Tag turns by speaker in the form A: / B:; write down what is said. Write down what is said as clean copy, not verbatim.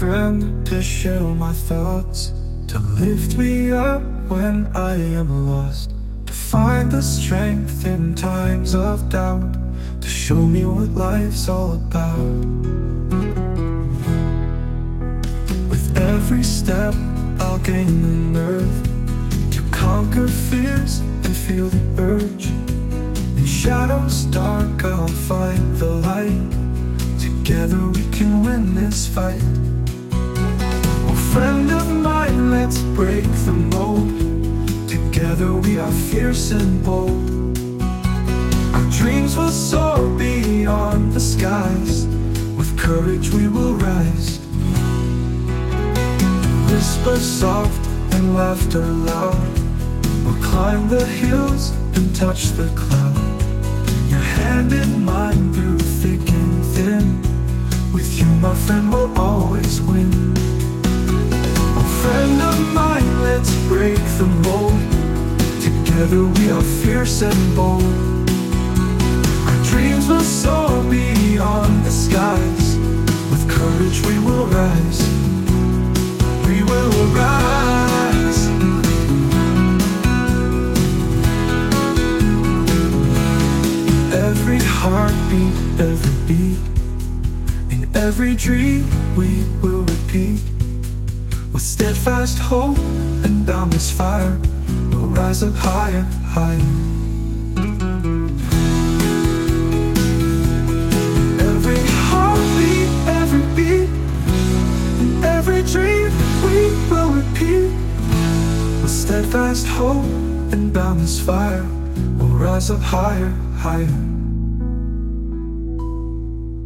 A: friend to share my thoughts, to lift me up when I am lost, to find the strength in times of doubt, to show me what life's all about. With every step I'll gain the nerve to conquer fears and feel the urge. In shadows dark I'll find the light. Together we can win this fight. Oh, friend of mine, let's break the mold. Together we are fierce and bold. Our dreams will soar beyond the skies. With courage we will rise. Whisper soft and laughter loud. We'll climb the hills and touch the cloud. Your hand in mine through thick and thin. With you, my friend, we'll always win. Oh, friend of mine, let's break the mold. Together we are fierce and bold. Our dreams will soar beyond the skies. With courage we will rise. We will rise. Every heartbeat, every beat, in every dream we will repeat. With steadfast hope and boundless fire, we'll rise up higher, higher. Every heartbeat, every beat, in every dream we will repeat. With steadfast hope and boundless fire, we'll rise up higher, higher.